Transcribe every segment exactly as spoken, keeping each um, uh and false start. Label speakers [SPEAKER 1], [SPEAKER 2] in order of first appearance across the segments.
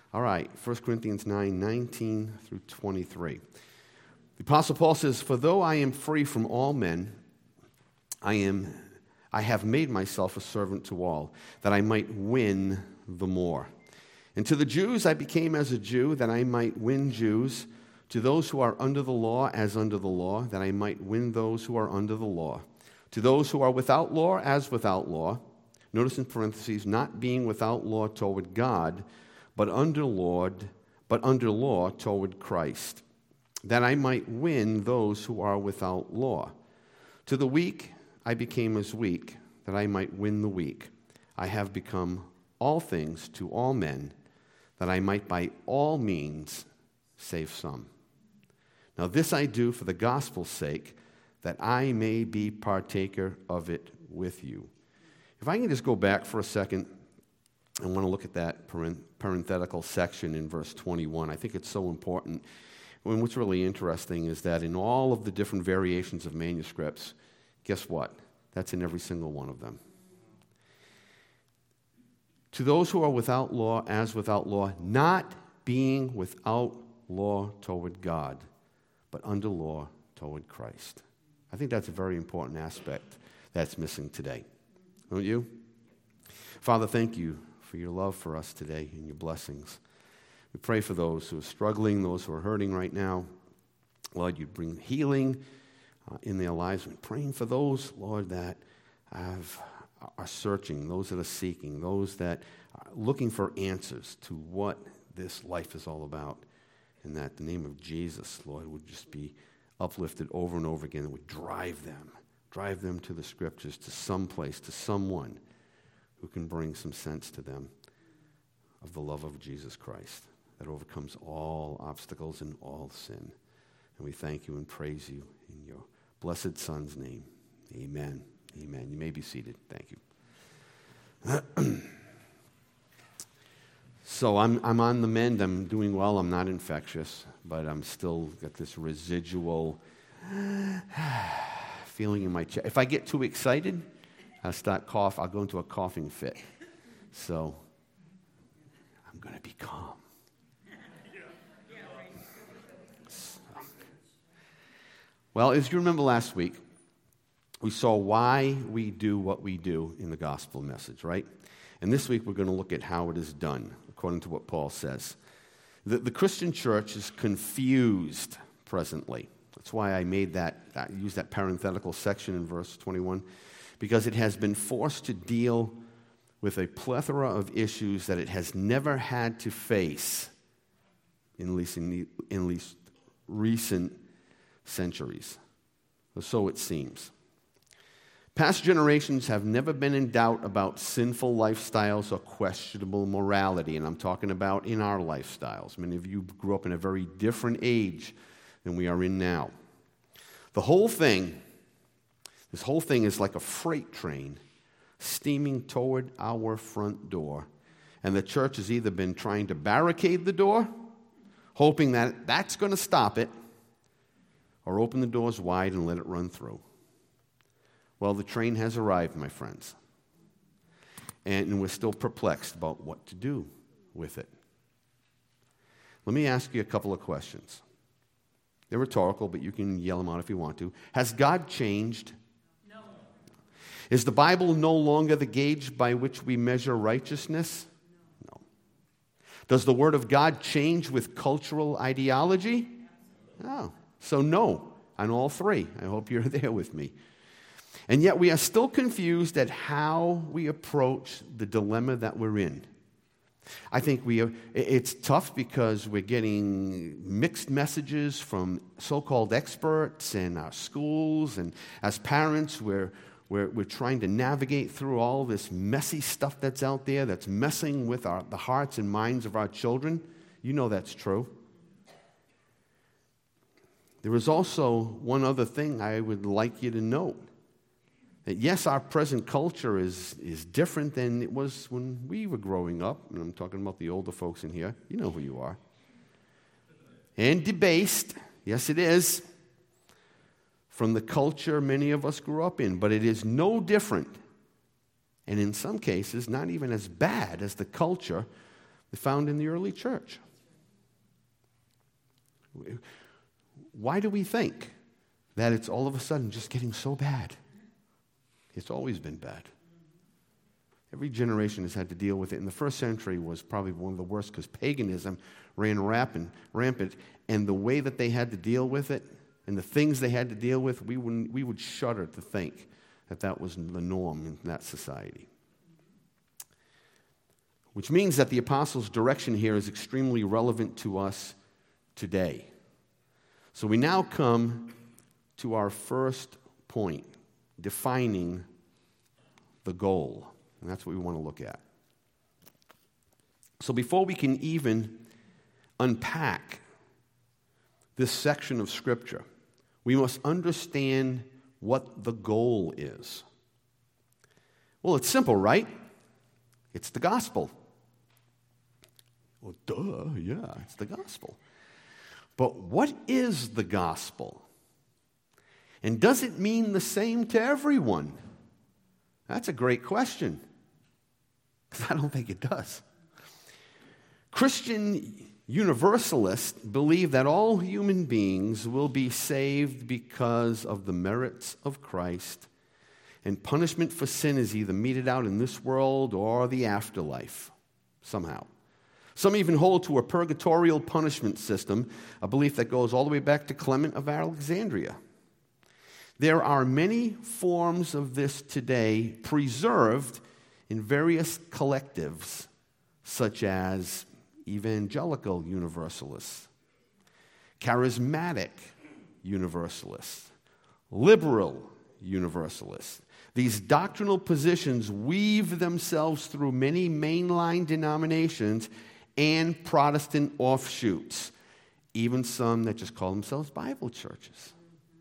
[SPEAKER 1] All right, First Corinthians nine, nineteen through twenty-three. The Apostle Paul says, "For though I am free from all men, I am, I have made myself a servant to all, that I might win the more. And to the Jews I became as a Jew, that I might win Jews. To those who are under the law, as under the law, that I might win those who are under the law. To those who are without law, as without law." Notice in parentheses, "not being without law toward God, but under law, but under law toward Christ, that I might win those who are without law. To the weak I became as weak, that I might win the weak. I have become all things to all men, that I might by all means save some. Now this I do for the gospel's sake, that I may be partaker of it with you." If I can just go back for a second, I want to look at that parenthetical section in verse twenty-one. I think it's so important. And what's really interesting is that in all of the different variations of manuscripts, guess what? That's in every single one of them. To those who are without law, as without law, not being without law toward God, but under law toward Christ. I think that's a very important aspect that's missing today. Don't you? Father, thank you for your love for us today and your blessings. We pray for those who are struggling, those who are hurting right now. Lord, you bring healing uh, in their lives. We're praying for those, Lord, that have, are searching, those that are seeking, those that are looking for answers to what this life is all about. And that the name of Jesus, Lord, would just be uplifted over and over again. It would drive them, drive them to the Scriptures, to some place, to someone who can bring some sense to them of the love of Jesus Christ that overcomes all obstacles and all sin. And we thank you and praise you in your blessed Son's name. Amen. Amen. You may be seated. Thank you. So I'm I'm on the mend. I'm doing well. I'm not infectious, but I'm still got this residual feeling in my chest. If I get too excited, I'll start cough. I'll go into a coughing fit. So I'm going to be calm. So. Well, as you remember last week, we saw why we do what we do in the gospel message, right? And this week we're going to look at how it is done, according to what Paul says. The, the Christian church is confused presently. That's why I made that, I used that parenthetical section in verse twenty-one, because it has been forced to deal with a plethora of issues that it has never had to face, in at least, in, the, in at least recent centuries. Or so it seems. Past generations have never been in doubt about sinful lifestyles or questionable morality, and I'm talking about in our lifestyles. Many of you grew up in a very different age than we are in now. The whole thing, this whole thing is like a freight train steaming toward our front door, and the church has either been trying to barricade the door, hoping that that's going to stop it, or open the doors wide and let it run through. Well, the train has arrived, my friends, and we're still perplexed about what to do with it. Let me ask you a couple of questions. They're rhetorical, but you can yell them out if you want to. Has God changed? No. Is the Bible no longer the gauge by which we measure righteousness? No. No. Does the Word of God change with cultural ideology? No. So no on all three. I hope you're there with me. And yet we are still confused at how we approach the dilemma that we're in. I think we are, it's tough because we're getting mixed messages from so-called experts in our schools, and as parents, we're, we're, we're trying to navigate through all this messy stuff that's out there that's messing with our, the hearts and minds of our children. You know that's true. There is also one other thing I would like you to note. That yes, our present culture is, is different than it was when we were growing up. And I'm talking about the older folks in here. You know who you are. And debased, yes it is, from the culture many of us grew up in. But it is no different, and in some cases not even as bad as the culture found in the early church. Why do we think that it's all of a sudden just getting so bad? It's always been bad. Every generation has had to deal with it. And the first century was probably one of the worst because paganism ran rampant, rampant, and the way that they had to deal with it and the things they had to deal with, we, wouldn't, we would shudder to think that that was the norm in that society. Which means that the apostles' direction here is extremely relevant to us today. So we now come to our first point, defining the goal. And that's what we want to look at. So before we can even unpack this section of Scripture, we must understand what the goal is. Well, it's simple, right? It's the gospel. Well, duh, yeah, it's the gospel. But what is the gospel? And does it mean the same to everyone? That's a great question, because I don't think it does. Christian Universalists believe that all human beings will be saved because of the merits of Christ, and punishment for sin is either meted out in this world or the afterlife, somehow. Some even hold to a purgatorial punishment system, a belief that goes all the way back to Clement of Alexandria. There are many forms of this today preserved in various collectives, such as Evangelical Universalists, Charismatic Universalists, Liberal Universalists. These doctrinal positions weave themselves through many mainline denominations and Protestant offshoots, even some that just call themselves Bible churches.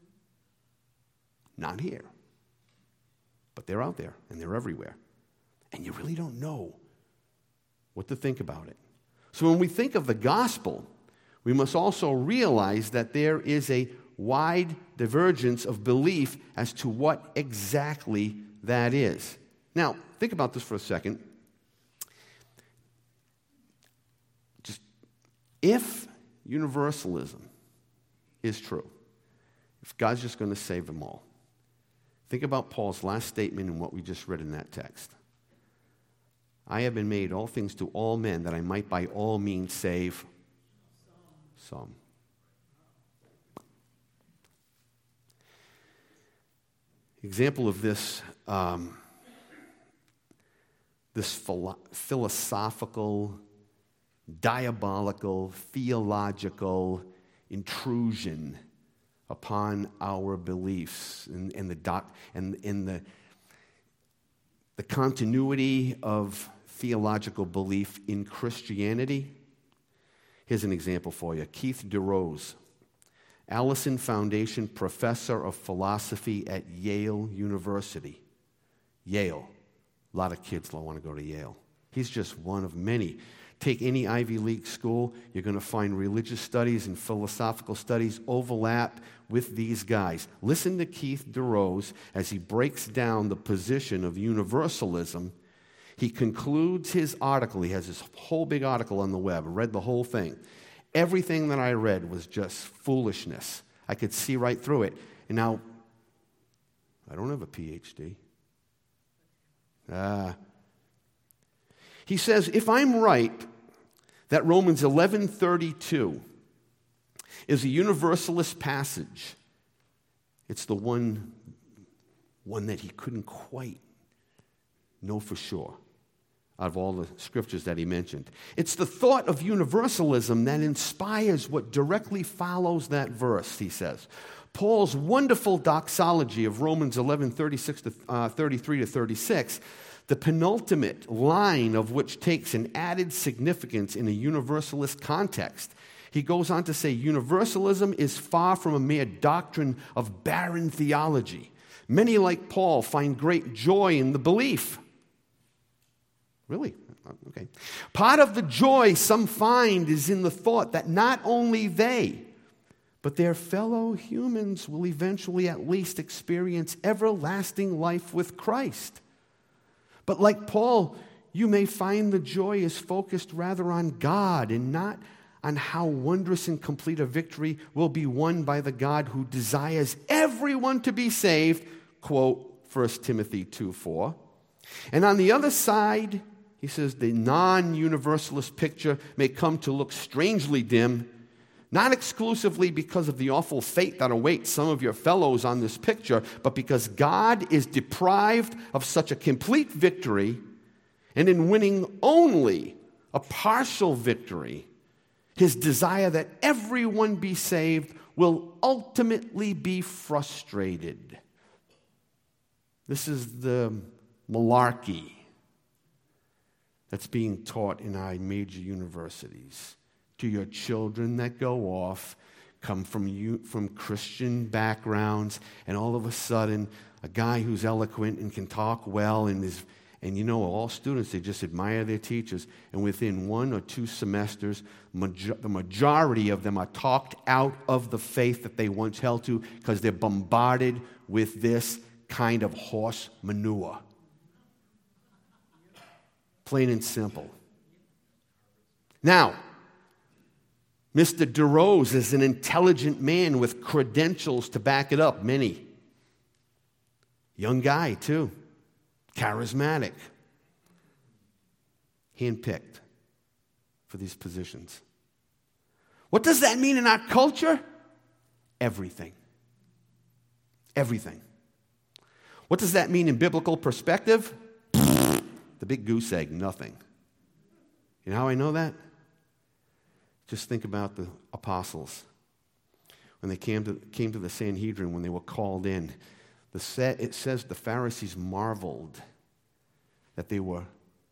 [SPEAKER 1] Not here, but they're out there and they're everywhere. And you really don't know what to think about it. So when we think of the gospel, we must also realize that there is a wide divergence of belief as to what exactly that is. Now, think about this for a second. Just if universalism is true, if God's just going to save them all, think about Paul's last statement and what we just read in that text. I have been made all things to all men that I might by all means save some. Example of this, um, this philo- philosophical, diabolical, theological intrusion upon our beliefs and, and the doc, and in the the continuity of theological belief in Christianity. Here's an example for you. Keith DeRose, Allison Foundation Professor of Philosophy at Yale University. Yale. A lot of kids don't want to go to Yale. He's just one of many. Take any Ivy League school, you're going to find religious studies and philosophical studies overlap with these guys. Listen to Keith DeRose as he breaks down the position of universalism. He concludes his article. He has this whole big article on the web. I read the whole thing. Everything that I read was just foolishness. I could see right through it. And now, I don't have a P H D. Ah. He says, if I'm right that Romans eleven thirty-two is a universalist passage, it's the one, one that he couldn't quite know for sure out of all the scriptures that he mentioned. It's the thought of universalism that inspires what directly follows that verse, he says. Paul's wonderful doxology of Romans eleven thirty-six to uh, thirty-three to thirty-six, the penultimate line of which takes an added significance in a universalist context. He goes on to say, universalism is far from a mere doctrine of barren theology. Many, like Paul, find great joy in the belief. Really? Okay. Part of the joy some find is in the thought that not only they, but their fellow humans will eventually at least experience everlasting life with Christ. But like Paul, you may find the joy is focused rather on God and not on how wondrous and complete a victory will be won by the God who desires everyone to be saved, quote, First Timothy two four. And on the other side, he says, the non-universalist picture may come to look strangely dim, not exclusively because of the awful fate that awaits some of your fellows on this picture, but because God is deprived of such a complete victory, and in winning only a partial victory, his desire that everyone be saved will ultimately be frustrated. This is the malarkey that's being taught in our major universities to your children that go off, come from you, from Christian backgrounds, and all of a sudden, a guy who's eloquent and can talk well and is, and you know, all students, they just admire their teachers, and within one or two semesters, major, the majority of them are talked out of the faith that they once held to because they're bombarded with this kind of horse manure. Plain and simple. Now, Mister DeRose is an intelligent man with credentials to back it up, many. Young guy, too. Charismatic. Handpicked for these positions. What does that mean in our culture? Everything. Everything. What does that mean in biblical perspective? The big goose egg, nothing. You know how I know that? Just think about the apostles. When they came to, came to the Sanhedrin, when they were called in, the, it says the Pharisees marveled that they were,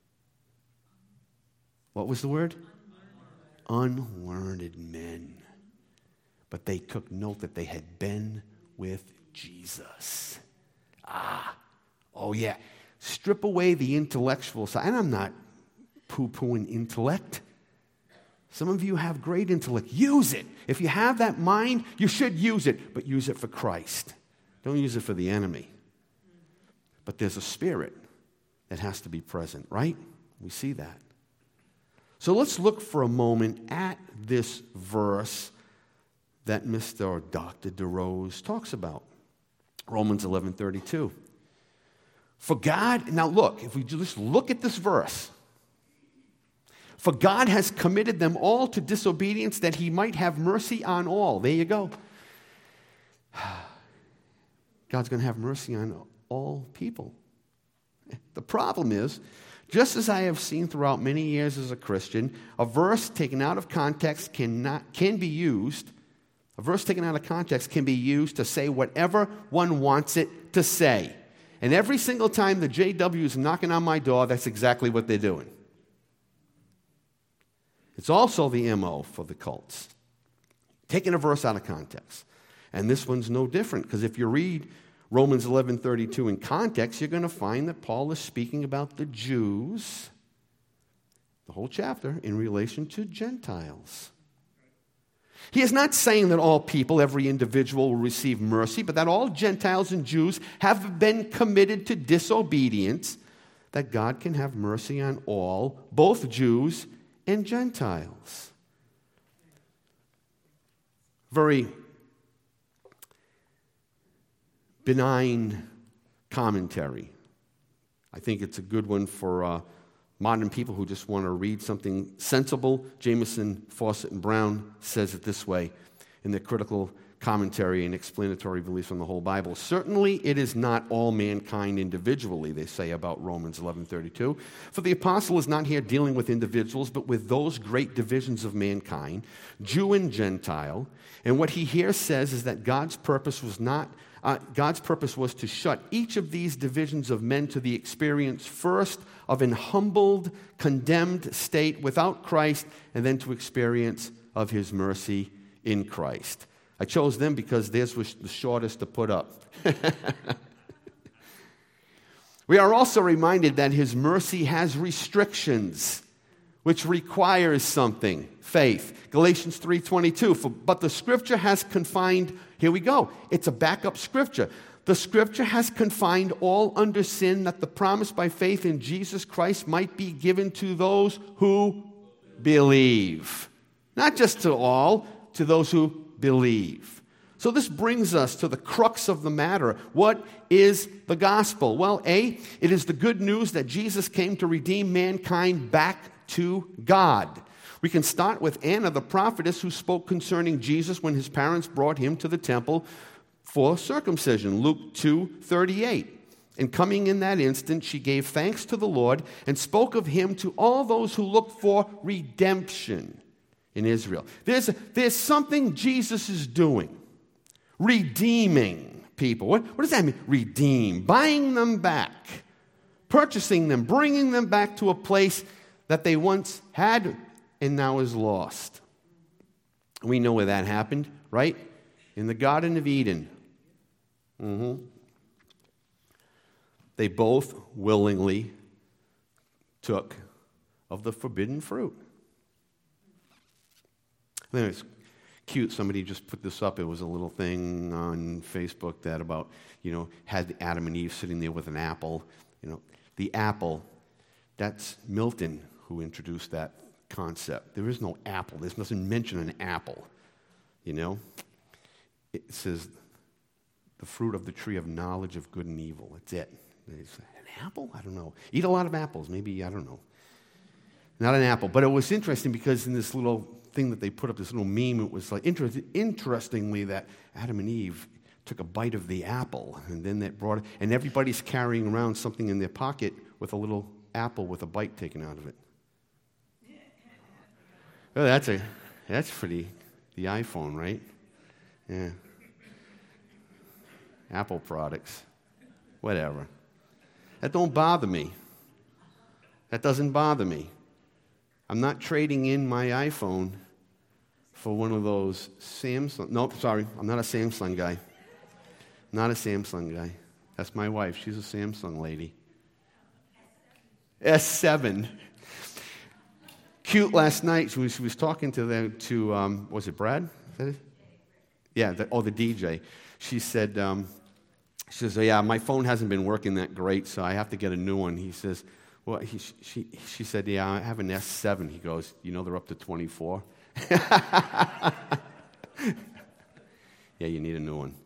[SPEAKER 1] what was the word? Unlearned. Unlearned men. But they took note that they had been with Jesus. Ah, oh yeah. Strip away the intellectual side. And I'm not poo-pooing intellect. Some of you have great intellect. Use it. If you have that mind, you should use it, but use it for Christ. Don't use it for the enemy. But there's a spirit that has to be present, right? We see that. So let's look for a moment at this verse that Mister or Doctor DeRose talks about. Romans eleven thirty-two. For God, now look, if we just look at this verse, for God has committed them all to disobedience that he might have mercy on all. There you go. God's going to have mercy on all people. The problem is, just as I have seen throughout many years as a Christian, a verse taken out of context cannot, can be used, a verse taken out of context can be used to say whatever one wants it to say. And every single time the J W is knocking on my door, that's exactly what they're doing. It's also the M O for the cults. Taking a verse out of context. And this one's no different, because if you read Romans eleven thirty-two in context, you're going to find that Paul is speaking about the Jews, the whole chapter, in relation to Gentiles. He is not saying that all people, every individual, will receive mercy, but that all Gentiles and Jews have been committed to disobedience, that God can have mercy on all, both Jews and Gentiles. Very benign commentary. I think it's a good one for uh, modern people who just want to read something sensible. Jameson, Fawcett, and Brown says it this way in their critical commentary and explanatory beliefs on the whole Bible. Certainly it is not all mankind individually, they say about Romans eleven thirty-two. For the apostle is not here dealing with individuals, but with those great divisions of mankind, Jew and Gentile. And what he here says is that God's purpose was not Uh, God's purpose was to shut each of these divisions of men to the experience first of an humbled, condemned state without Christ, and then to experience of his mercy in Christ. I chose them because theirs was the shortest to put up. We are also reminded that his mercy has restrictions, which requires something, faith. Galatians three twenty-two, but the scripture has confined, here we go, it's a backup scripture. The Scripture has confined all under sin, that the promise by faith in Jesus Christ might be given to those who believe. Not just to all, to those who believe. So this brings us to the crux of the matter. What is the gospel? Well, A, it is the good news that Jesus came to redeem mankind back to God. We can start with Anna, the prophetess, who spoke concerning Jesus when his parents brought him to the temple for circumcision. Luke two thirty-eight. And coming in that instant, she gave thanks to the Lord and spoke of him to all those who looked for redemption in Israel. There's, there's something Jesus is doing. Redeeming people. What, what does that mean? Redeem. Buying them back. Purchasing them. Bringing them back to a place that they once had and now is lost. We know where that happened, right? In the Garden of Eden. Mm-hmm. They both willingly took of the forbidden fruit. Then it's cute. Somebody just put this up. It was a little thing on Facebook that about, you know, had Adam and Eve sitting there with an apple. You know, the apple, that's Milton who introduced that concept. There is no apple. There's nothing mentioned an apple, you know. It says the fruit of the tree of knowledge of good and evil. That's it. It's an apple? I don't know. Eat a lot of apples. Maybe, I don't know. Not an apple. But it was interesting because in this little thing that they put up, this little meme, it was like, inter- interestingly, that Adam and Eve took a bite of the apple, and then that brought it, and everybody's carrying around something in their pocket with a little apple with a bite taken out of it. Oh, that's a, that's pretty, the iPhone, right? Yeah. Apple products. Whatever. That don't bother me. That doesn't bother me. I'm not trading in my iPhone for one of those Samsung. Nope, sorry. I'm not a Samsung guy. Not a Samsung guy. That's my wife. She's a Samsung lady. S seven. Cute last night. She was, she was talking to the, to um, was it Brad? Is that it? Yeah. The, oh, the D J. She said, um, she says, oh, yeah, my phone hasn't been working that great, so I have to get a new one. He says, well, he, she, she said, yeah, I have an S seven. He goes, you know they're up to twenty-four? Yeah, you need a new one.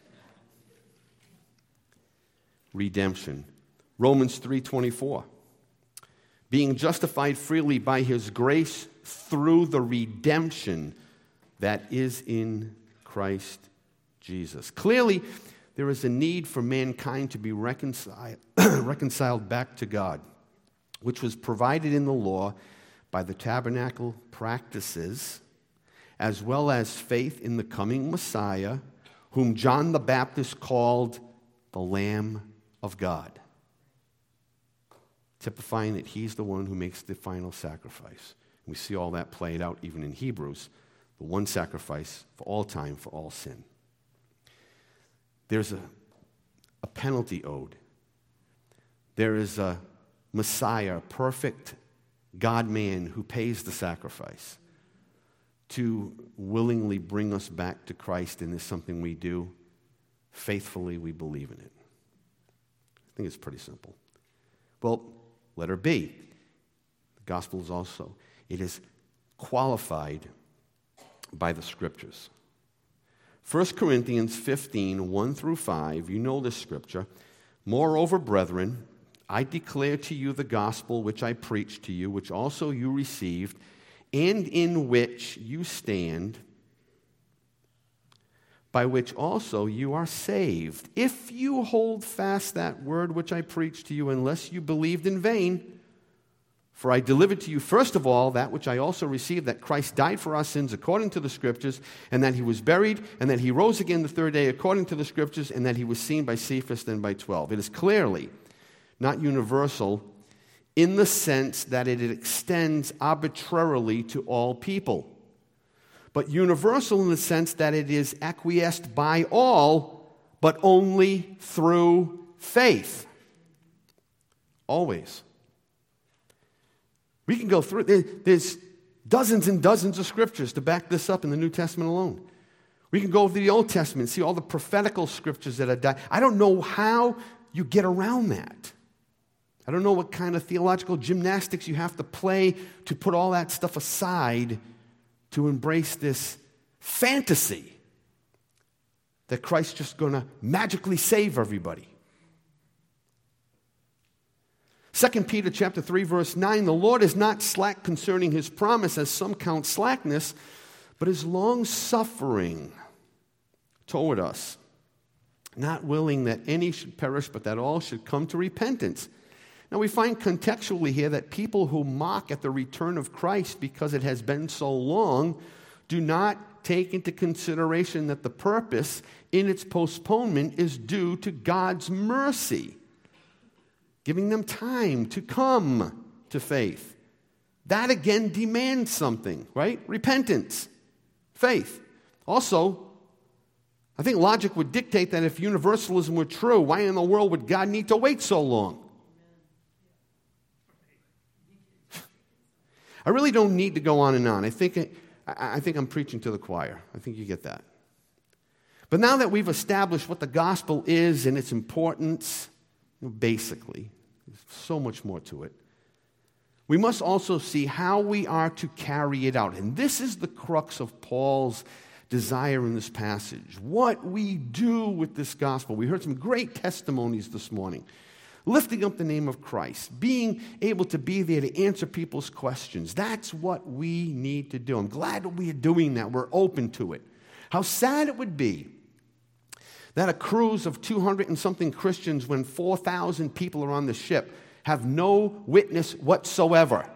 [SPEAKER 1] Redemption. Romans three twenty-four. Being justified freely by his grace through the redemption that is in Christ Jesus. Clearly, there is a need for mankind to be reconciled, reconciled back to God, which was provided in the law by the tabernacle practices, as well as faith in the coming Messiah, whom John the Baptist called the Lamb of God, typifying that he's the one who makes the final sacrifice. We see all that played out even in Hebrews, the one sacrifice for all time, for all sin. There's a, a penalty owed. There is a Messiah, a perfect God-man who pays the sacrifice to willingly bring us back to Christ, and it's something we do. Faithfully, we believe in it. I think it's pretty simple. Well, letter B. The gospel is also, it is qualified by the Scriptures. First Corinthians fifteen, one through five, you know this scripture. Moreover, brethren, I declare to you the gospel which I preached to you, which also you received, and in which you stand, by which also you are saved, if you hold fast that word which I preached to you, unless you believed in vain. For I delivered to you first of all that which I also received, that Christ died for our sins according to the Scriptures, and that he was buried, and that he rose again the third day according to the Scriptures, and that he was seen by Cephas, then by twelve. It is clearly not universal in the sense that it extends arbitrarily to all people, but universal in the sense that it is acquiesced by all, but only through faith. Always. We can go through, there's dozens and dozens of scriptures to back this up in the New Testament alone. We can go over the Old Testament and see all the prophetical scriptures that are done. I don't know how you get around that. I don't know what kind of theological gymnastics you have to play to put all that stuff aside to embrace this fantasy that Christ's just going to magically save everybody. Second Peter chapter three, verse nine, the Lord is not slack concerning his promise, as some count slackness, but is long-suffering toward us, not willing that any should perish, but that all should come to repentance. Now we find contextually here that people who mock at the return of Christ because it has been so long do not take into consideration that the purpose in its postponement is due to God's mercy, giving them time to come to faith. That again demands something, right? Repentance, faith. Also, I think logic would dictate that if universalism were true, why in the world would God need to wait so long? I really don't need to go on and on. I think, I think I'm preaching to the choir. I think you get that. But now that we've established what the gospel is and its importance, basically, there's so much more to it, we must also see how we are to carry it out. And this is the crux of Paul's desire in this passage. What we do with this gospel. We heard some great testimonies this morning. Lifting up the name of Christ, being able to be there to answer people's questions. That's what we need to do. I'm glad that we are doing that. We're open to it. How sad it would be that a cruise of two hundred and something Christians, when four thousand people are on the ship, have no witness whatsoever.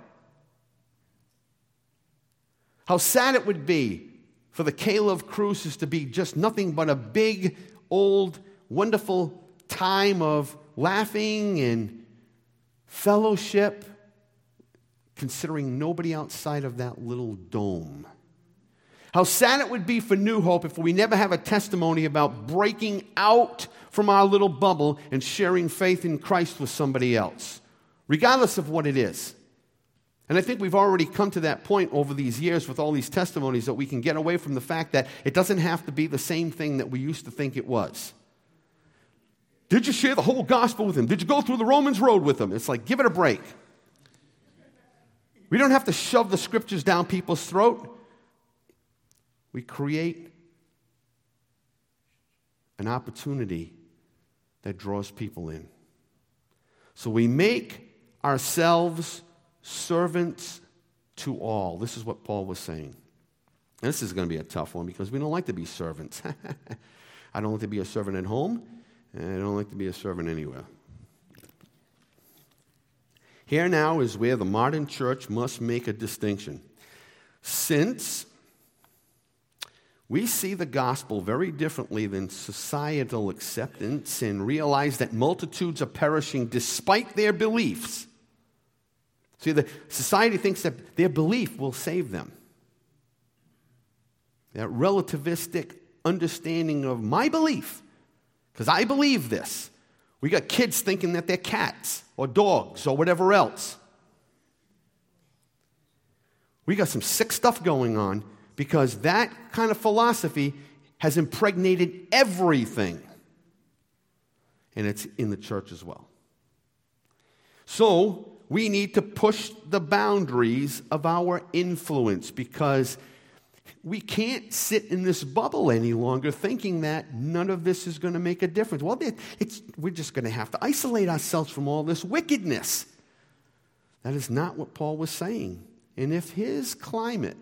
[SPEAKER 1] How sad it would be for the Caleb cruises to be just nothing but a big, old, wonderful time of laughing and fellowship, considering nobody outside of that little dome. How sad it would be for New Hope if we never have a testimony about breaking out from our little bubble and sharing faith in Christ with somebody else, regardless of what it is. And I think we've already come to that point over these years with all these testimonies that we can get away from the fact that it doesn't have to be the same thing that we used to think it was. Did you share the whole gospel with him? Did you go through the Romans road with him? It's like, give it a break. We don't have to shove the scriptures down people's throat. We create an opportunity that draws people in. So we make ourselves servants to all. This is what Paul was saying. And this is going to be a tough one because we don't like to be servants. I don't like to be a servant at home. And I don't like to be a servant anywhere. Here now is where the modern church must make a distinction. Since we see the gospel very differently than societal acceptance and realize that multitudes are perishing despite their beliefs. See, the society thinks that their belief will save them. That relativistic understanding of my belief, because I believe this. We got kids thinking that they're cats or dogs or whatever else. We got some sick stuff going on because that kind of philosophy has impregnated everything. And it's in the church as well. So we need to push the boundaries of our influence because we can't sit in this bubble any longer thinking that none of this is going to make a difference. Well, it's, we're just going to have to isolate ourselves from all this wickedness. That is not what Paul was saying. And if his climate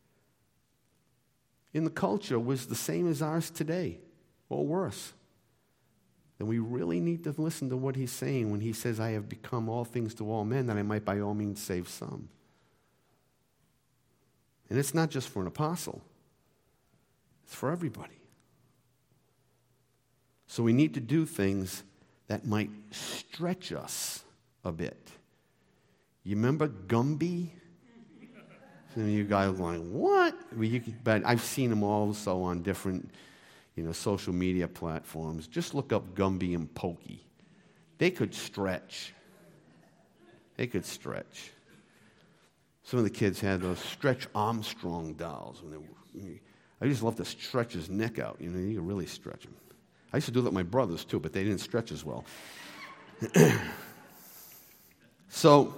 [SPEAKER 1] in the culture was the same as ours today, or worse, then we really need to listen to what he's saying when he says, I have become all things to all men, that I might by all means save some. And it's not just for an apostle. It's for everybody. So we need to do things that might stretch us a bit. You remember Gumby? Some of you guys are going, what? Well, you can, but I've seen them also on different, you know, social media platforms. Just look up Gumby and Pokey. They could stretch. They could stretch. Some of the kids had those Stretch Armstrong dolls. When they were, I just love to stretch his neck out. You know, you can really stretch him. I used to do that with my brothers too, but they didn't stretch as well. So,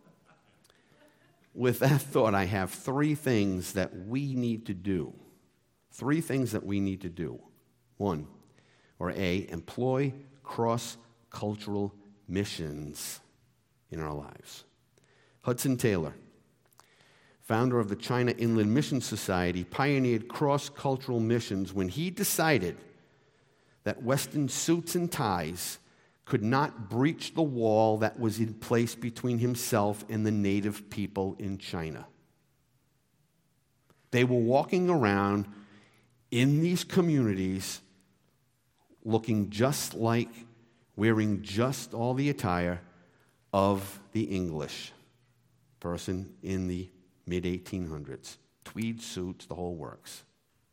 [SPEAKER 1] with that thought, I have three things that we need to do. Three things that we need to do. One, or A, employ cross-cultural missions in our lives. Hudson Taylor, founder of the China Inland Mission Society, pioneered cross-cultural missions when he decided that Western suits and ties could not breach the wall that was in place between himself and the native people in China. They were walking around in these communities looking just like, wearing just all the attire of the English person in the mid eighteen hundreds. Tweed suits, the whole works.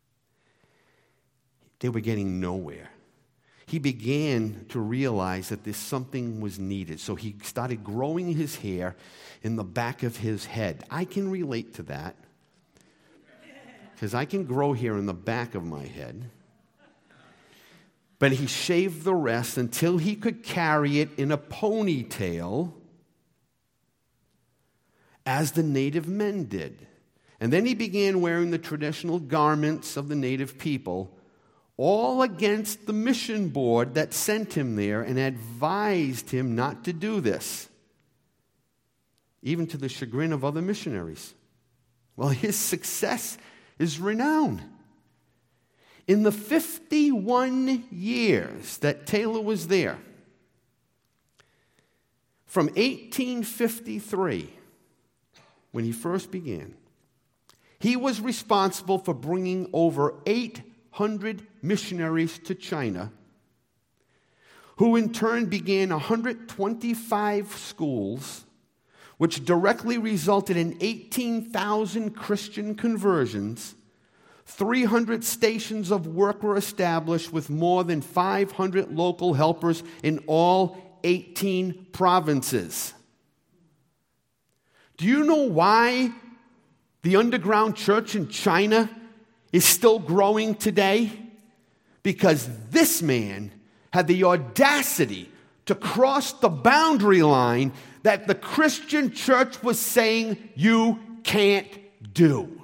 [SPEAKER 1] They were getting nowhere. He began to realize that this something was needed. So he started growing his hair in the back of his head. I can relate to that because I can grow hair in the back of my head. But he shaved the rest until he could carry it in a ponytail as the native men did. And then he began wearing the traditional garments of the native people, all against the mission board that sent him there and advised him not to do this, even to the chagrin of other missionaries. Well, his success is renowned. In the fifty-one years that Taylor was there, from eighteen fifty-three, when he first began, he was responsible for bringing over eight hundred missionaries to China, who in turn began one hundred twenty-five schools, which directly resulted in eighteen thousand Christian conversions. three hundred stations of work were established with more than five hundred local helpers in all eighteen provinces. Do you know why the underground church in China is still growing today? Because this man had the audacity to cross the boundary line that the Christian church was saying you can't do.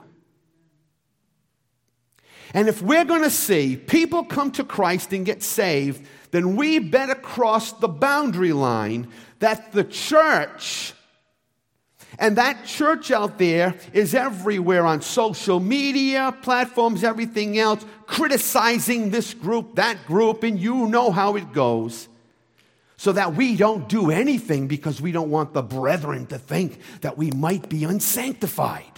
[SPEAKER 1] And if we're going to see people come to Christ and get saved, then we better cross the boundary line that the church, and that church out there is everywhere on social media, platforms, everything else, criticizing this group, that group, and you know how it goes. So that we don't do anything because we don't want the brethren to think that we might be unsanctified.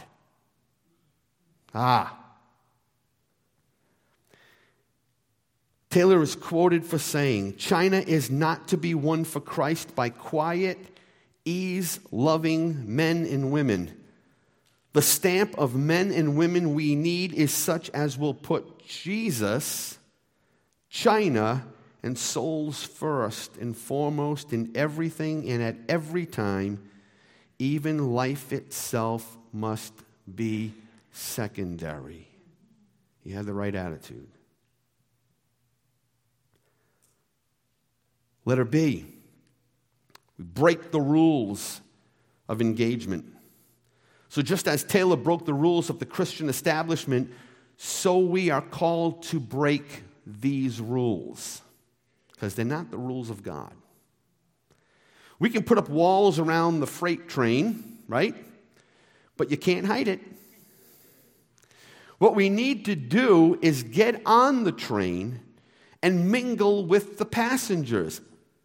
[SPEAKER 1] Ah. Taylor is quoted for saying, China is not to be won for Christ by quiet, ease-loving men and women. The stamp of men and women we need is such as will put Jesus, China, and souls first and foremost in everything and at every time. Even life itself must be secondary. He had the right attitude. Letter B, we break the rules of engagement. So just as Taylor broke the rules of the Christian establishment, so we are called to break these rules, because they're not the rules of God. We can put up walls around the freight train, right? But you can't hide it. What we need to do is get on the train and mingle with the passengers.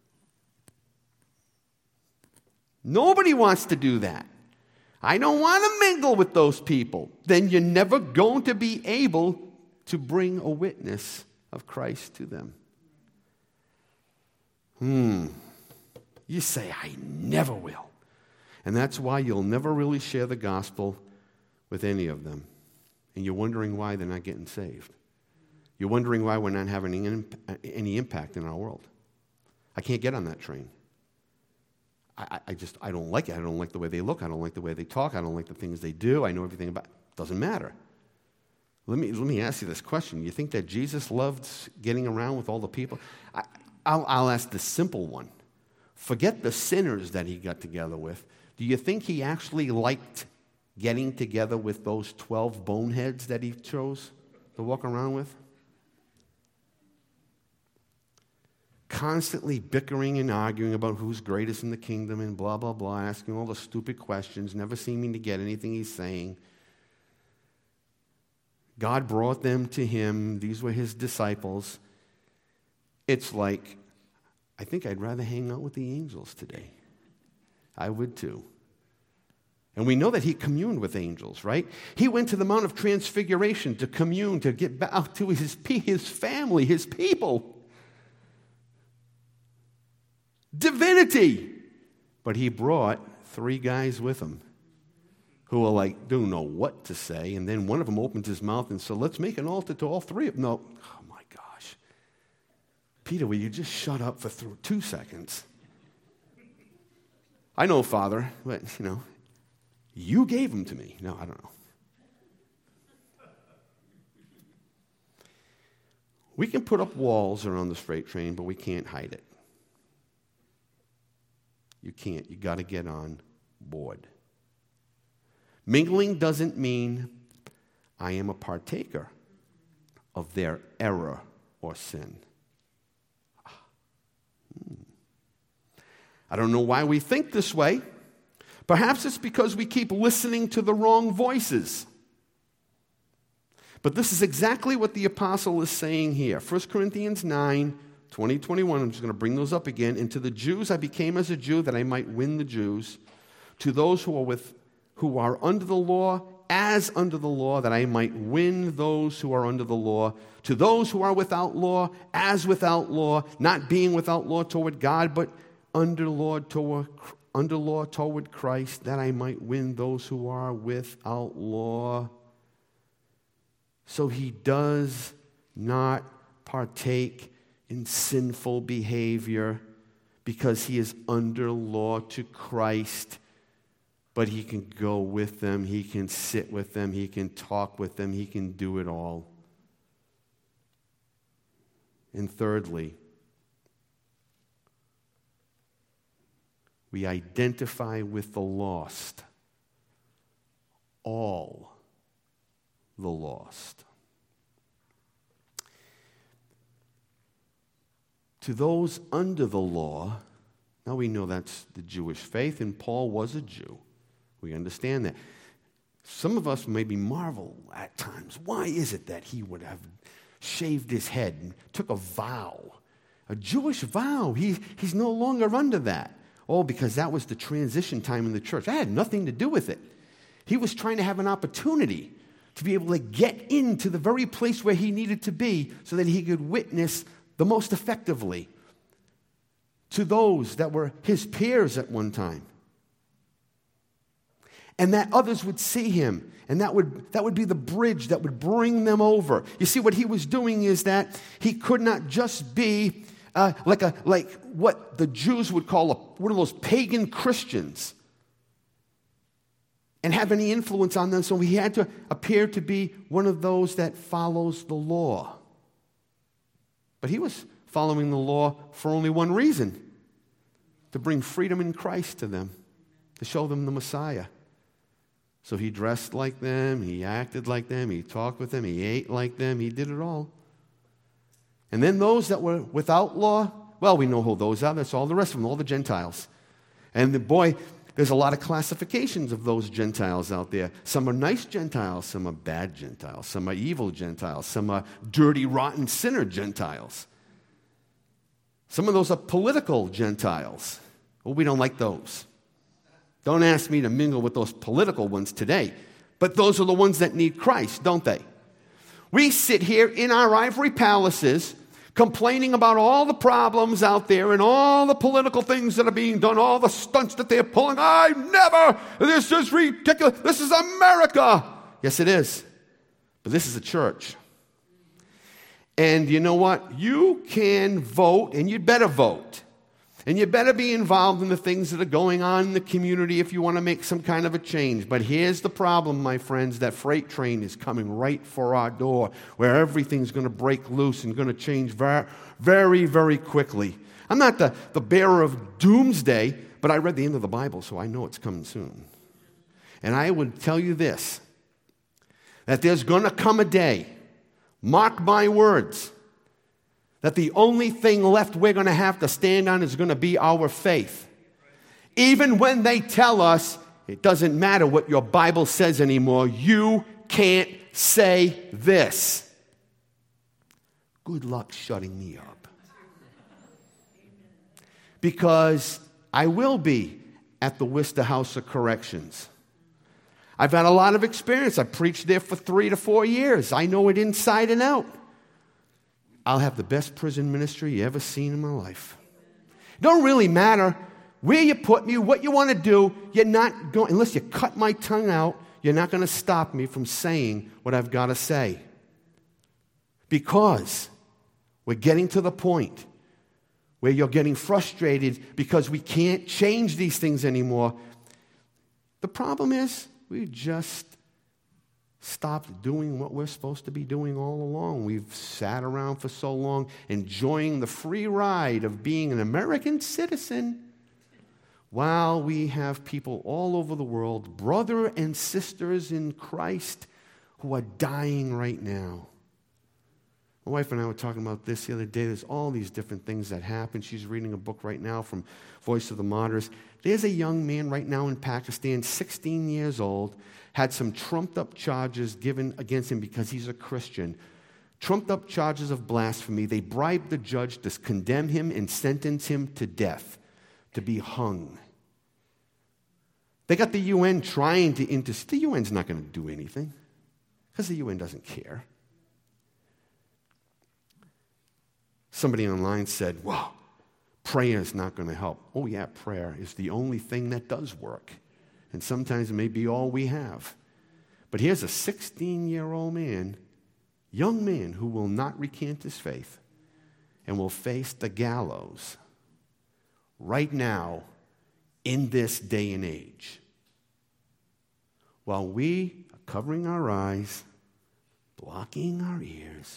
[SPEAKER 1] Nobody wants to do that. I don't want to mingle with those people. Then you're never going to be able to bring a witness of Christ to them. Hmm. You say, I never will. And that's why you'll never really share the gospel with any of them. And you're wondering why they're not getting saved. You're wondering why we're not having any impact in our world. I can't get on that train. I, I just, I don't like it. I don't like the way they look. I don't like the way they talk. I don't like the things they do. I know everything about it. Doesn't matter. Let me, let me ask you this question. You think that Jesus loved getting around with all the people? I, I'll, I'll ask the simple one. Forget the sinners that he got together with. Do you think he actually liked getting together with those twelve boneheads that he chose to walk around with? Constantly bickering and arguing about who's greatest in the kingdom and blah, blah, blah, asking all the stupid questions, never seeming to get anything he's saying. God brought them to him. These were his disciples. It's like, I think I'd rather hang out with the angels today. I would too. And we know that he communed with angels, right? He went to the Mount of Transfiguration to commune, to get back to his, his family, his people. Divinity. But he brought three guys with him who were like, don't know what to say. And then one of them opened his mouth and said, let's make an altar to all three of them. No, oh my gosh. Peter, will you just shut up for th- two seconds? I know, Father, but, you know, you gave them to me. No, I don't know. We can put up walls around the freight train, but we can't hide it. You can't. You got to get on board. Mingling doesn't mean I am a partaker of their error or sin. I don't know why we think this way. Perhaps it's because we keep listening to the wrong voices. But this is exactly what the apostle is saying here. First Corinthians nine, twenty, twenty-one, I'm just going to bring those up again. And to the Jews I became as a Jew that I might win the Jews. To those who are with who are under the law, as under the law, that I might win those who are under the law. To those who are without law, as without law, not being without law toward God, but under law toward, under law toward Christ, that I might win those who are without law. So he does not partake in sinful behavior because he is under law to Christ. But he can go with them, he can sit with them, he can talk with them, he can do it all. And thirdly, we identify with the lost, all the lost. To those under the law, now we know that's the Jewish faith, and Paul was a Jew. We understand that. Some of us maybe marvel at times. Why is it that he would have shaved his head and took a vow? A Jewish vow. He, he's no longer under that. Oh, because that was the transition time in the church. That had nothing to do with it. He was trying to have an opportunity to be able to get into the very place where he needed to be so that he could witness the most effectively to those that were his peers at one time. And that others would see him. And that would, that would be the bridge that would bring them over. You see, what he was doing is that he could not just be uh, like, a, like what the Jews would call a, one of those pagan Christians and have any influence on them. So he had to appear to be one of those that follows the law. But he was following the law for only one reason: to bring freedom in Christ to them, to show them the Messiah. So he dressed like them, he acted like them, he talked with them, he ate like them, he did it all. And then those that were without law, well, we know who those are. That's all the rest of them, all the Gentiles. And the boy, there's a lot of classifications of those Gentiles out there. Some are nice Gentiles, some are bad Gentiles, some are evil Gentiles, some are dirty, rotten, sinner Gentiles. Some of those are political Gentiles. Well, we don't like those. Don't ask me to mingle with those political ones today. But those are the ones that need Christ, don't they? We sit here in our ivory palaces complaining about all the problems out there and all the political things that are being done, all the stunts that they're pulling. I never, this is ridiculous. This is America. Yes, it is. But this is a church. And you know what? You can vote, and you'd better vote. And you better be involved in the things that are going on in the community if you want to make some kind of a change. But here's the problem, my friends. That freight train is coming right for our door, where everything's going to break loose and going to change very, very, very quickly. I'm not the, the bearer of doomsday, but I read the end of the Bible, so I know it's coming soon. And I would tell you this, that there's going to come a day, mark my words, that the only thing left we're going to have to stand on is going to be our faith. Even when they tell us, it doesn't matter what your Bible says anymore, you can't say this. Good luck shutting me up. Because I will be at the Worcester House of Corrections. I've had a lot of experience. I preached there for three to four years. I know it inside and out. I'll have the best prison ministry you ever seen in my life. It don't really matter where you put me, what you want to do. You're not going, unless you cut my tongue out, you're not going to stop me from saying what I've got to say. Because we're getting to the point where you're getting frustrated because we can't change these things anymore. The problem is we just stopped doing what we're supposed to be doing all along. We've sat around for so long enjoying the free ride of being an American citizen while we have people all over the world, brother and sisters in Christ, who are dying right now. My wife and I were talking about this the other day. There's all these different things that happen. She's reading a book right now from Voice of the Martyrs. There's a young man right now in Pakistan, sixteen years old, had some trumped-up charges given against him because he's a Christian. Trumped-up charges of blasphemy. They bribed the judge to condemn him and sentence him to death, to be hung. They got the U N trying to intercede. The U N's not going to do anything because the U N doesn't care. Somebody online said, wow, prayer is not going to help. Oh yeah, prayer is the only thing that does work. And sometimes it may be all we have. But here's a sixteen-year-old man, young man, who will not recant his faith and will face the gallows right now in this day and age. While we are covering our eyes, blocking our ears,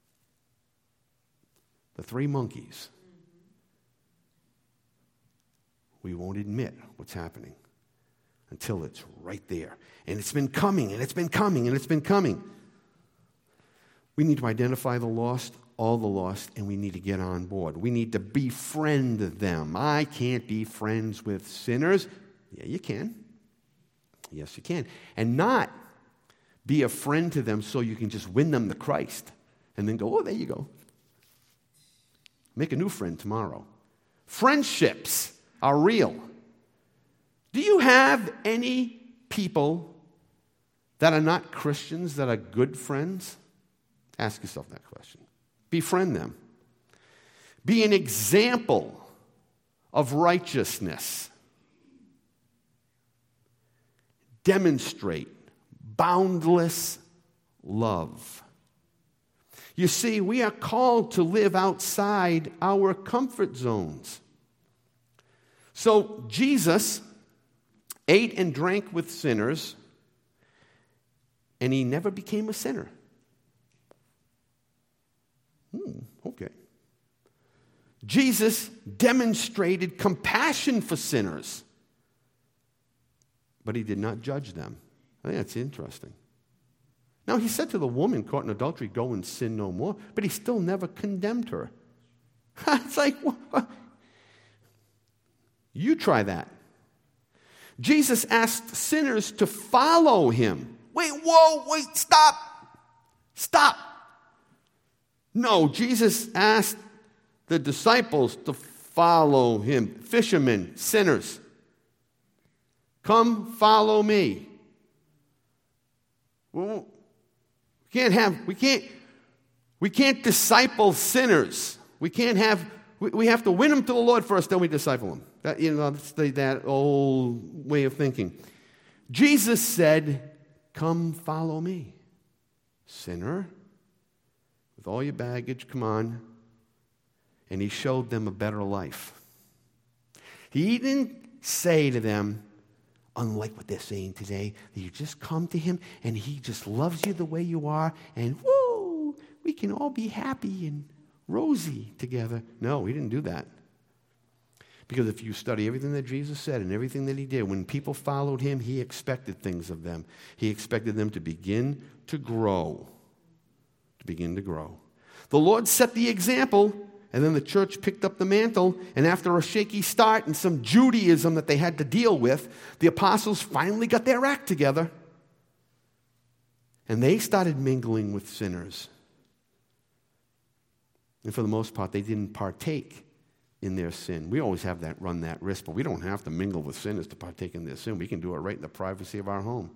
[SPEAKER 1] the three monkeys, we won't admit what's happening until it's right there. And it's been coming, and it's been coming, and it's been coming. We need to identify the lost, all the lost, and we need to get on board. We need to befriend them. I can't be friends with sinners. Yeah, you can. Yes, you can. And not be a friend to them so you can just win them to Christ and then go, oh, there you go. Make a new friend tomorrow. Friendships are real. Do you have any people that are not Christians that are good friends? Ask yourself that question. Befriend them. Be an example of righteousness. Demonstrate boundless love. You see, we are called to live outside our comfort zones. So Jesus ate and drank with sinners, and he never became a sinner. Hmm, okay. Jesus demonstrated compassion for sinners, but he did not judge them. I think that's interesting. Now, he said to the woman caught in adultery, go and sin no more, but he still never condemned her. It's like, what? You try that. Jesus asked sinners to follow him. Wait, whoa, wait, stop. Stop. No, Jesus asked the disciples to follow him. Fishermen, sinners. Come follow me. Well, we can't have, we can't, we can't disciple sinners. We can't have, we, we have to win them to the Lord first, then we disciple them. That, you know, that's the, that old way of thinking. Jesus said, come follow me, sinner, with all your baggage, come on. And he showed them a better life. He didn't say to them, unlike what they're saying today, that you just come to him and he just loves you the way you are, and woo, we can all be happy and rosy together. No, he didn't do that. Because if you study everything that Jesus said and everything that he did, when people followed him, he expected things of them. He expected them to begin to grow. To begin to grow. The Lord set the example, and then the church picked up the mantle, and after a shaky start and some Judaism that they had to deal with, the apostles finally got their act together, and they started mingling with sinners. And for the most part, they didn't partake in their sin. We always have that run that risk, but we don't have to mingle with sinners to partake in their sin. We can do it right in the privacy of our home.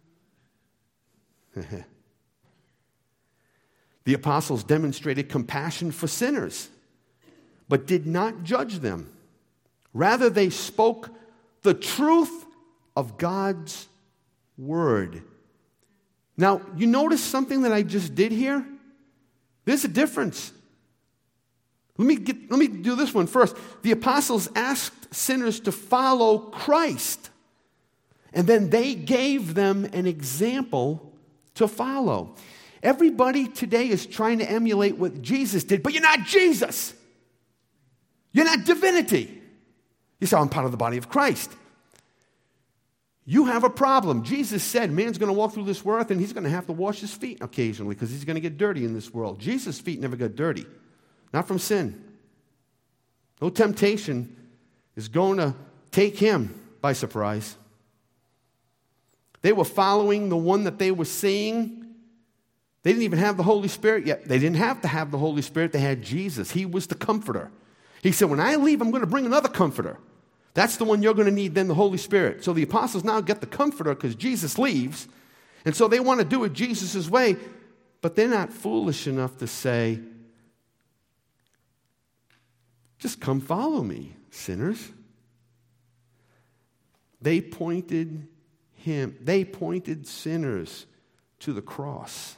[SPEAKER 1] The apostles demonstrated compassion for sinners, but did not judge them. Rather, they spoke the truth of God's word. Now, you notice something that I just did here? There's a difference. Let me get, let me do this one first. The apostles asked sinners to follow Christ, and then they gave them an example to follow. Everybody today is trying to emulate what Jesus did, but you're not Jesus. You're not divinity. You say, I'm part of the body of Christ. You have a problem. Jesus said man's going to walk through this earth and he's going to have to wash his feet occasionally because he's going to get dirty in this world. Jesus' feet never got dirty. Not from sin. No temptation is going to take him by surprise. They were following the one that they were seeing. They didn't even have the Holy Spirit yet. They didn't have to have the Holy Spirit. They had Jesus. He was the comforter. He said, when I leave, I'm going to bring another comforter. That's the one you're going to need then, the Holy Spirit. So the apostles now get the comforter because Jesus leaves. And so they want to do it Jesus' way. But they're not foolish enough to say, just come follow me, sinners. They pointed him, they pointed sinners to the cross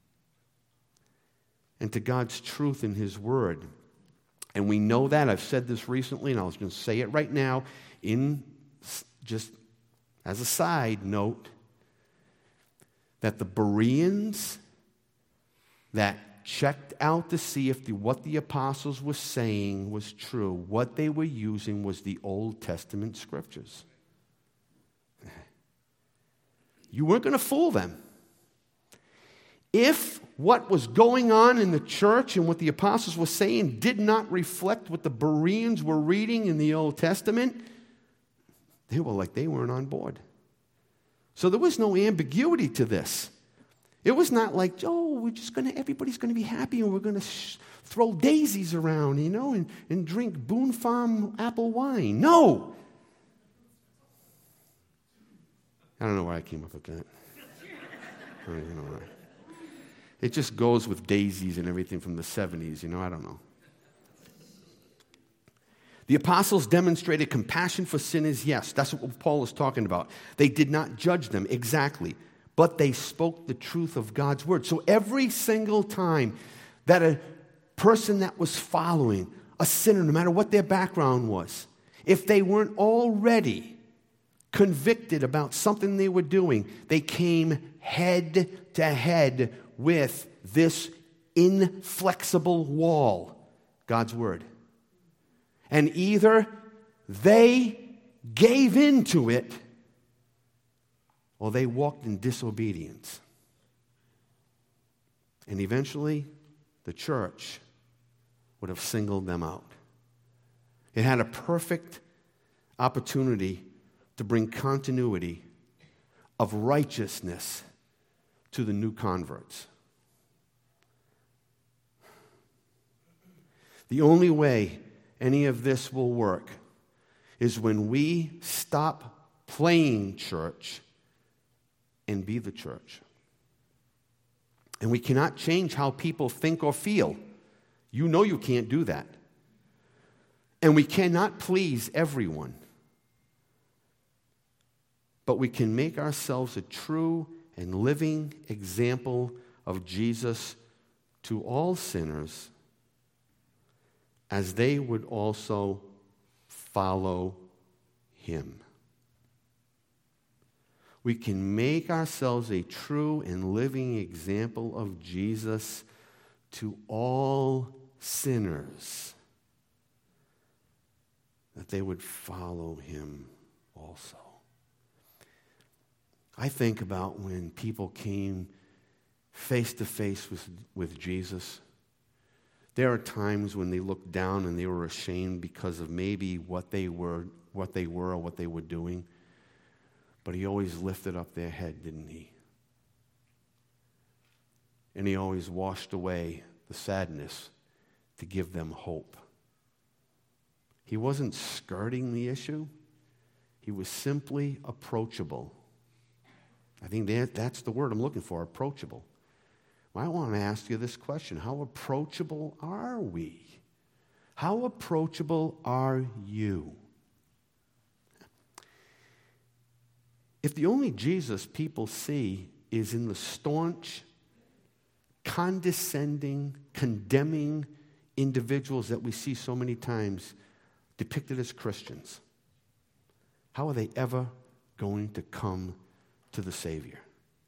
[SPEAKER 1] and to God's truth in his word. And we know that. I've said this recently, and I was going to say it right now, in just as a side note, that the Bereans that checked out to see if the, what the apostles were saying was true, what they were using was the Old Testament scriptures. You weren't going to fool them. If what was going on in the church and what the apostles were saying did not reflect what the Bereans were reading in the Old Testament, they were like they weren't on board. So there was no ambiguity to this. It was not like, oh, we're just going to, everybody's going to be happy and we're going to sh- throw daisies around, you know, and, and drink Boone Farm apple wine. No. I don't know why I came up with that. I don't know why. It just goes with daisies and everything from the seventies, you know, I don't know. The apostles demonstrated compassion for sinners, yes. That's what Paul is talking about. They did not judge them, exactly. But they spoke the truth of God's word. So every single time that a person that was following, a sinner, no matter what their background was, if they weren't already convicted about something they were doing, they came head to head with this inflexible wall, God's word. And either they gave in to it or they walked in disobedience. And eventually, the church would have singled them out. It had a perfect opportunity to bring continuity of righteousness to the new converts. The only way any of this will work is when we stop playing church and be the church. And we cannot change how people think or feel. You know you can't do that. And we cannot please everyone. But we can make ourselves a true and living example of Jesus to all sinners as they would also follow him. We can make ourselves a true and living example of Jesus to all sinners, that they would follow him also. I think about when people came face to face with, with Jesus. There are times when they looked down and they were ashamed because of maybe what they were, what they were or what they were doing. But he always lifted up their head, didn't he? And he always washed away the sadness to give them hope. He wasn't skirting the issue. He was simply approachable. I think that, that's the word I'm looking for, approachable. Well, I want to ask you this question. How approachable are we? How approachable are you? If the only Jesus people see is in the staunch, condescending, condemning individuals that we see so many times depicted as Christians, how are they ever going to come to the Savior?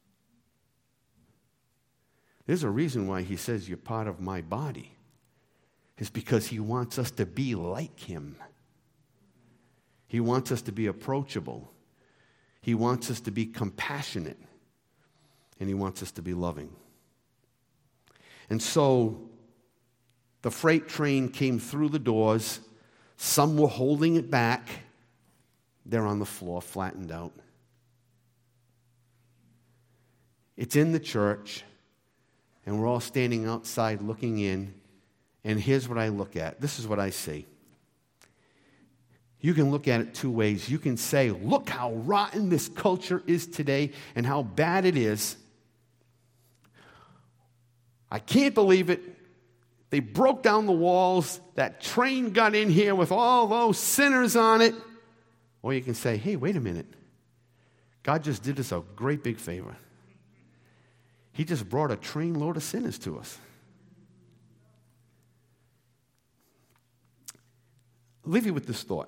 [SPEAKER 1] There's a reason why he says you're part of my body. It's because he wants us to be like him. He wants us to be approachable. He wants us to be compassionate, and he wants us to be loving. And so the freight train came through the doors. Some were holding it back. They're on the floor, flattened out. It's in the church, and we're all standing outside looking in, and here's what I look at. This is what I see. You can look at it two ways. You can say, look how rotten this culture is today and how bad it is. I can't believe it. They broke down the walls. That train got in here with all those sinners on it. Or you can say, hey, wait a minute. God just did us a great big favor. He just brought a trainload of sinners to us. I'll leave you with this thought.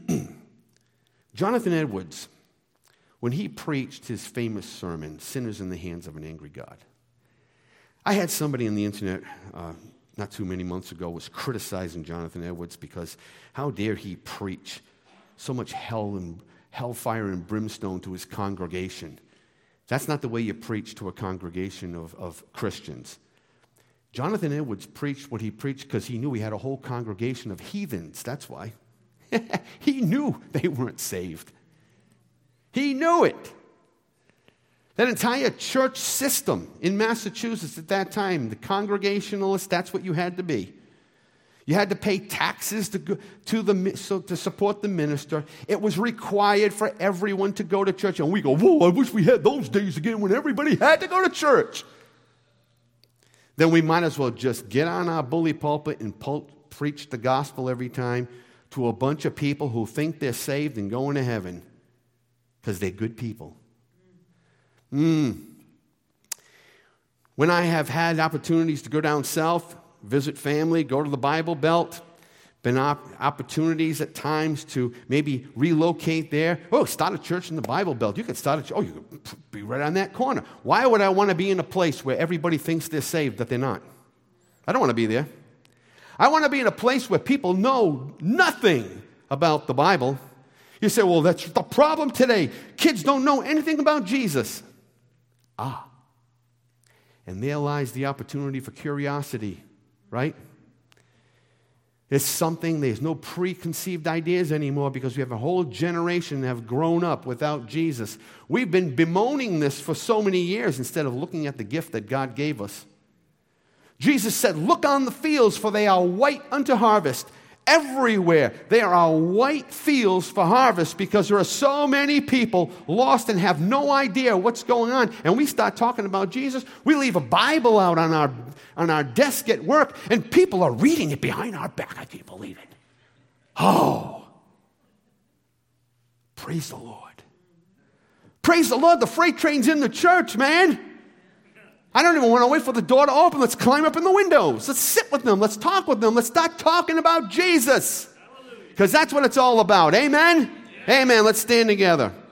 [SPEAKER 1] Jonathan Edwards, when he preached his famous sermon, Sinners in the Hands of an Angry God, I had somebody on the internet uh, not too many months ago was criticizing Jonathan Edwards because how dare he preach so much hell and hellfire and brimstone to his congregation. That's not the way you preach to a congregation of, of Christians. Jonathan Edwards preached what he preached because he knew he had a whole congregation of heathens. That's why. He knew they weren't saved. He knew it. That entire church system in Massachusetts at that time, the Congregationalists, that's what you had to be. You had to pay taxes to, go, to, the, so, to support the minister. It was required for everyone to go to church. And we go, whoa, I wish we had those days again when everybody had to go to church. Then we might as well just get on our bully pulpit and pul- preach the gospel every time to a bunch of people who think they're saved and going to heaven because they're good people. Mm. When I have had opportunities to go down south, visit family, go to the Bible Belt, been op- opportunities at times to maybe relocate there. Oh, start a church in the Bible Belt. You could start a church. Oh, you could be right on that corner. Why would I want to be in a place where everybody thinks they're saved that they're not? I don't want to be there. I want to be in a place where people know nothing about the Bible. You say, well, that's the problem today. Kids don't know anything about Jesus. Ah. And there lies the opportunity for curiosity, right? It's something, there's no preconceived ideas anymore because we have a whole generation that have grown up without Jesus. We've been bemoaning this for so many years instead of looking at the gift that God gave us. Jesus said, look on the fields, for they are white unto harvest. Everywhere there are white fields for harvest because there are so many people lost and have no idea what's going on. And we start talking about Jesus. We leave a Bible out on our, on our desk at work, and people are reading it behind our back. I can't believe it. Oh, praise the Lord. Praise the Lord, the freight train's in the church, man. I don't even want to wait for the door to open. Let's climb up in the windows. Let's sit with them. Let's talk with them. Let's start talking about Jesus. Because that's what it's all about. Amen? Amen. Let's stand together.